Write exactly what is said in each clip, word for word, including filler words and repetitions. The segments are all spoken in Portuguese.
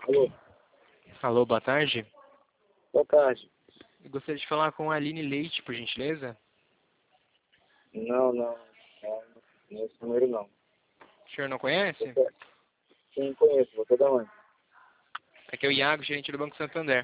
Alô, Alô, boa tarde. boa tarde. Eu gostaria de falar com a Aline Leite, por gentileza. Não, não, não, não é esse número não. O senhor não conhece? Você, sim, conheço, você é da onde? Aqui é o Iago, gerente do Banco Santander.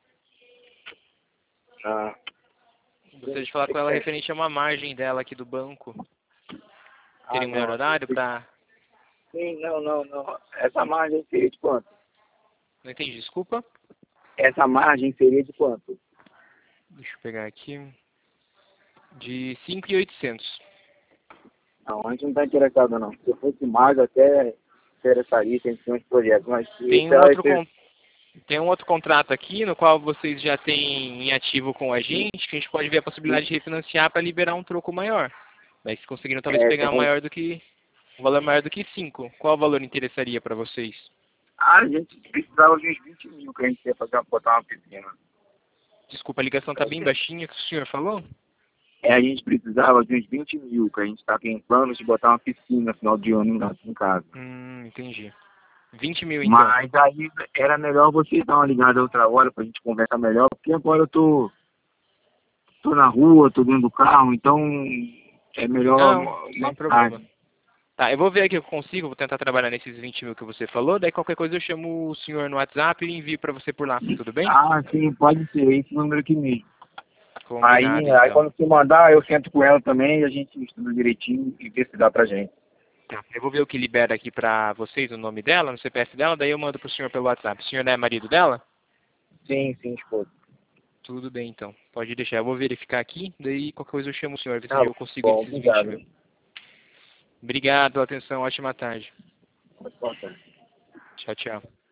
Ah, Gostaria de falar com ela referente a uma margem dela aqui do banco. ah Teria um melhor não. horário para... Sim, não, não, não. Essa margem seria de quanto? Não entendi, desculpa. Essa margem seria de quanto? Deixa eu pegar aqui. De cinco mil e oitocentos. Não, a gente não está interessado não. Se eu fosse mais, até interessaria, tem que ter uns projetos, mas se Tem esse um vai outro ser... con- Tem um outro contrato aqui, no qual vocês já têm em ativo com a gente, que a gente pode ver a possibilidade de refinanciar para liberar um troco maior. Daí se conseguiram talvez É, pegar um tem... maior do que... um valor maior do que cinco. Qual valor interessaria para vocês? Ah, a gente precisava de uns vinte mil que a gente ia fazer, botar uma piscina. Desculpa, a ligação está bem baixinha, que o senhor falou? É, a gente precisava de uns vinte mil, que a gente está em planos de botar uma piscina no final de ano aqui em casa. Hum, entendi. vinte mil então. Mas aí era melhor você dar uma ligada outra hora pra gente conversar melhor, porque agora eu tô, tô na rua, tô dentro do carro, então é melhor Não, sem mais problema. tarde. Tá, eu vou ver aqui o que eu consigo, vou tentar trabalhar nesses vinte mil que você falou, daí qualquer coisa eu chamo o senhor no WhatsApp e envio para você por lá, tudo bem? Ah, sim, pode ser, esse número aqui mesmo. Combinado Aí, aí então. quando você mandar, eu sento com ela também e a gente estuda direitinho e vê se dá pra gente. Tá, eu vou ver o que libera aqui pra vocês, o nome dela, no C P F dela, daí eu mando pro senhor pelo WhatsApp. O senhor não é marido dela? Sim, sim, esposa. Tudo bem então, pode deixar, eu vou verificar aqui, daí qualquer coisa eu chamo o senhor, ver se Tá eu consigo bom, esses vinte obrigado. mil. Obrigado pela atenção, ótima tarde. Pode cortar. Tchau, tchau.